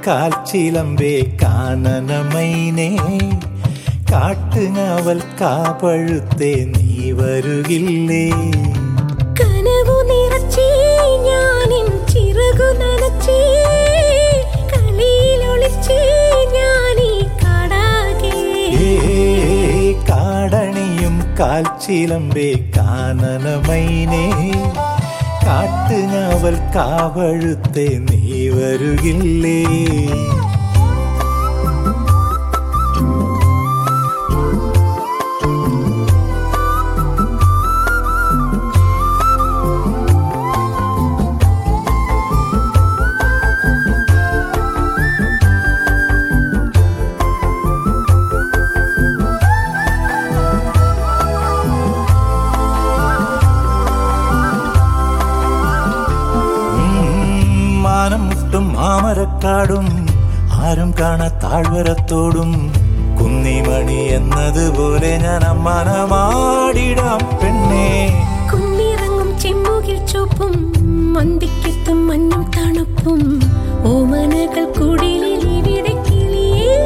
കാൽച്ചിലമ്പേ കാനനമൈനേ കാട്ടുഞാവൽ കാപഴുത്തേ നീ വരുകില്ലേ കനവു നിറച്ചേ ഞാനിൻ ചിറകു നനച്ചേ കളിയിലൊളിച്ചേ ഞാനീ കാടാകെ കാടണിയും കാൽച്ചിലമ്പേ കാനനമൈനേ കാട്ടുഞാവൽ കാവഴുത്തേ നീ വരുകില്ലേ മുട്ടും മാമരക്കാടും ആരും കാണാ താഴ്വരത്തോടും കുന്നിമണി എന്നതുപോലെ ഞാൻ അമ്മാനമാടിടാം പെണ്ണേ കുന്നിറങ്ങും ചെമ്മുകിൽ ചുവപ്പും മന്തിക്കെത്തും മഞ്ഞും തണുപ്പും ഓമനകൾ കുടിലിൽ ഇവിടെ കിളിയേ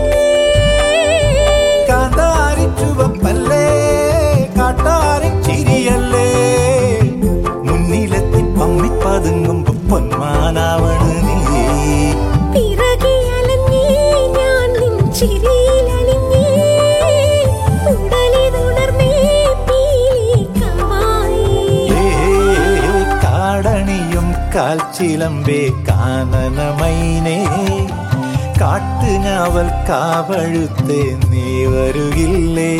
കാന്താരി ചുവപ്പല്ലേ കാട്ടാരി ചിരിയല്ലേ മുന്നിലെത്തി പമ്മിപ്പതുങ്ങുമ്പോ പൊന്മാനാവണ് നീ പിറകിലഞ്ഞേ ഞാൻ നിൻ ചിരിയിലലിഞ്ഞേ ഉടലിതുണർന്നേ പീലി കവായി കാടണിയും കാൽച്ചിലമ്പേ കാനനമൈനേ കാട്ടുഞാവൽ കാവഴുത്തേ നീ വരുകില്ലേ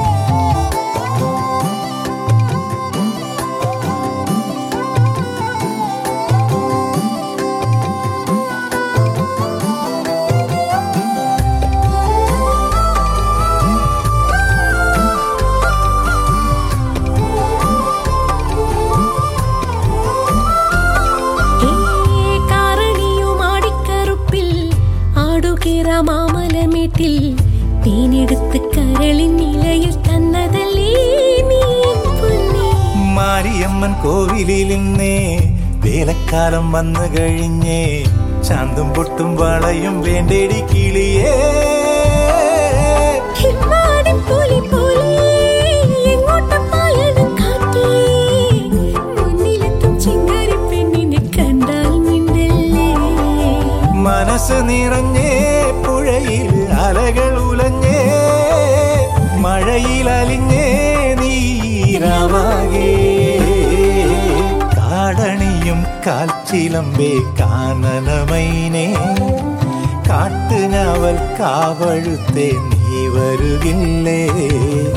മാമലമേട്ടിൽ തേനെടുത്ത് കരളിൻ നിലയിൽ തന്നതല്ലേ നീ പൊന്നേ മാരിയമ്മൻ കോവിലിൽ നിന്നേ വേലക്കാലം വന്നു കഴിഞ്ഞേ ചാന്തും പൊട്ടും വളയും വേണ്ടേടി കിളിയേ മനസ്സ് നിറഞ്ഞേ പുഴയിൽ അലകൾ ഉലഞ്ഞേ മഴയിൽ അലിഞ്ഞേ നീരാവാകേ കാടണിയും കാൽച്ചിലമ്പേ കാനനമൈനേ കാട്ടുഞാവൽ കാവഴുത്തേ നീ വരുകില്ലേ